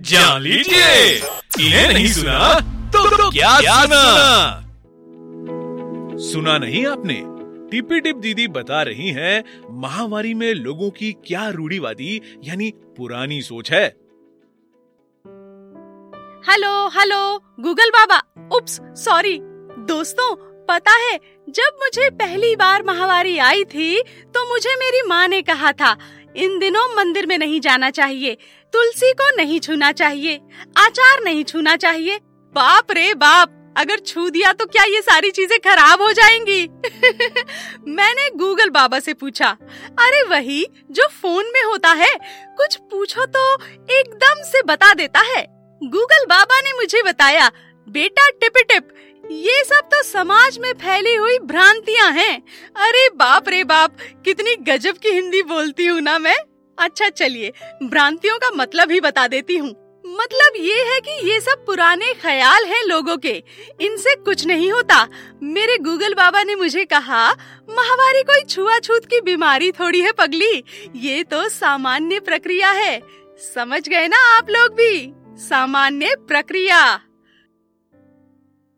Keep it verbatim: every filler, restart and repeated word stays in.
जान लीजिए, इन्हें नहीं सुना तो, तो क्या, क्या सुना? सुना नहीं आपने? टिपी टिप दीदी बता रही हैं महामारी में लोगों की क्या रूढ़िवादी यानी पुरानी सोच है। हेलो हेलो गूगल बाबा, उप्स सॉरी। दोस्तों, पता है जब मुझे पहली बार महामारी आई थी तो मुझे मेरी माँ ने कहा था इन दिनों मंदिर में नहीं जाना चाहिए, तुलसी को नहीं छूना चाहिए, आचार नहीं छूना चाहिए। बाप रे बाप, अगर छू दिया तो क्या ये सारी चीजें खराब हो जाएंगी? मैंने गूगल बाबा से पूछा, अरे वही जो फोन में होता है, कुछ पूछो तो एकदम से बता देता है। गूगल बाबा ने मुझे बताया, बेटा टिपी टिप, ये सब तो समाज में फैली हुई भ्रांतियां हैं। अरे बाप रे बाप, कितनी गजब की हिंदी बोलती हूँ ना मैं। अच्छा चलिए, भ्रांतियों का मतलब ही बता देती हूँ। मतलब ये है कि ये सब पुराने ख्याल हैं लोगों के, इनसे कुछ नहीं होता। मेरे गूगल बाबा ने मुझे कहा, महामारी कोई छुआछूत की बीमारी थोड़ी है पगली, ये तो सामान्य प्रक्रिया है। समझ गए ना आप लोग भी? सामान्य प्रक्रिया।